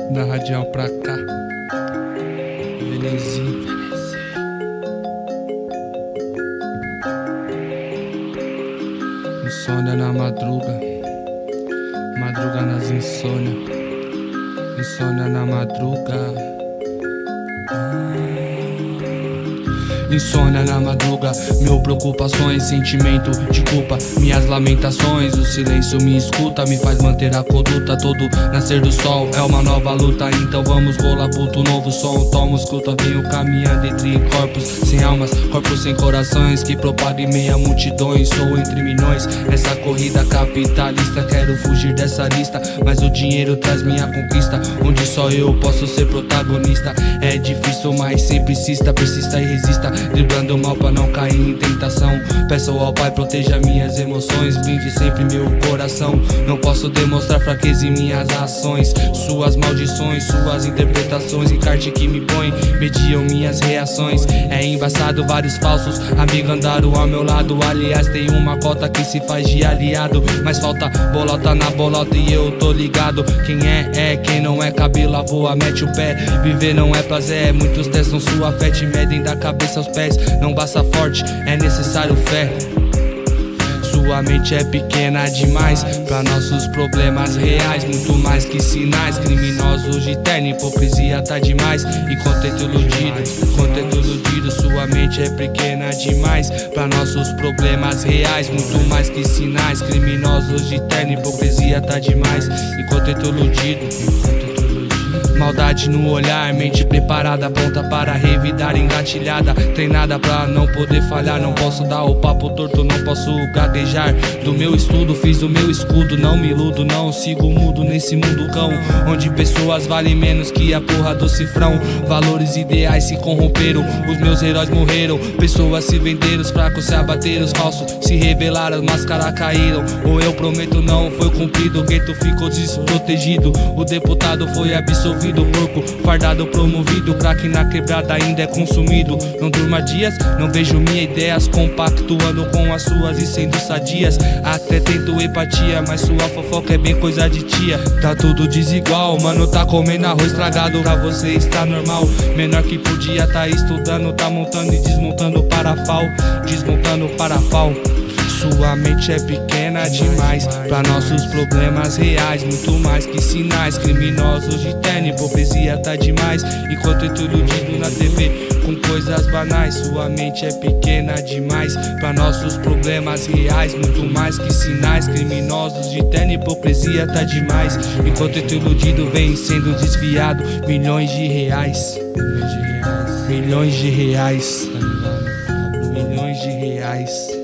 Da Radial pra cá, Venezinho. Insônia na madruga, madruga nas insônia, insônia na madruga. Insônia na madruga, mil preocupações, sentimento de culpa, minhas lamentações. O silêncio me escuta, me faz manter a conduta. Todo nascer do sol é uma nova luta. Então vamos rolar puto novo som. Tomo escuta, venho caminhando entre corpos sem almas, corpos sem corações, que propaga em meia multidões. Sou entre milhões nessa corrida capitalista. Quero fugir dessa lista, mas o dinheiro traz minha conquista, onde só eu posso ser protagonista. É difícil, mas sempre insista, persista e resista, driblando o mal pra não cair em tentação. Peço ao Pai, proteja minhas emoções, blinde sempre meu coração. Não posso demonstrar fraqueza em minhas ações. Suas maldições, suas interpretações, encarte que me põe, mediam minhas reações. É embaçado, vários falsos amigos andaram ao meu lado. Aliás, tem uma cota que se faz de aliado, mas falta bolota na bolota e eu tô ligado. Quem é, quem não é, cabelo voa, mete o pé. Viver não é prazer, muitos testam sua fé, te medem da cabeça aos pés. Não basta forte, é necessário fé. Sua mente é pequena demais pra nossos problemas reais, muito mais que sinais. Criminosos de terno, hipocrisia tá demais. E contento iludido, sua mente é pequena demais pra nossos problemas reais, muito mais que sinais. Criminosos de terno, hipocrisia tá demais. E contento iludido, maldade no olhar, mente preparada, pronta para revidar, engatilhada, treinada pra não poder falhar. Não posso dar o papo torto, não posso gaguejar. Do meu estudo fiz o meu escudo, não me iludo, não sigo mudo nesse mundo cão, onde pessoas valem menos que a porra do cifrão. Valores ideais se corromperam, os meus heróis morreram. Pessoas se venderam, os fracos se abateram, os falsos se revelaram, as máscaras caíram. Ou eu prometo não foi cumprido, o gueto ficou desprotegido, o deputado foi absolvido. Porco fardado promovido, craque na quebrada ainda é consumido. Não durma dias, não vejo minhas ideias compactuando com as suas e sendo sadias. Até tento empatia, mas sua fofoca é bem coisa de tia. Tá tudo desigual, mano, tá comendo arroz estragado. Pra você está normal, menor que podia tá estudando, tá montando e desmontando parafal, desmontando parafal. Sua mente é pequena demais pra nossos problemas reais, muito mais que sinais. Criminosos de terno, hipocrisia tá demais. Enquanto eu tô iludido na TV com coisas banais. Sua mente é pequena demais pra nossos problemas reais, muito mais que sinais. Criminosos de terno, hipocrisia tá demais. Enquanto eu tô iludido, vem sendo desviado milhões de reais, milhões de reais, milhões de reais.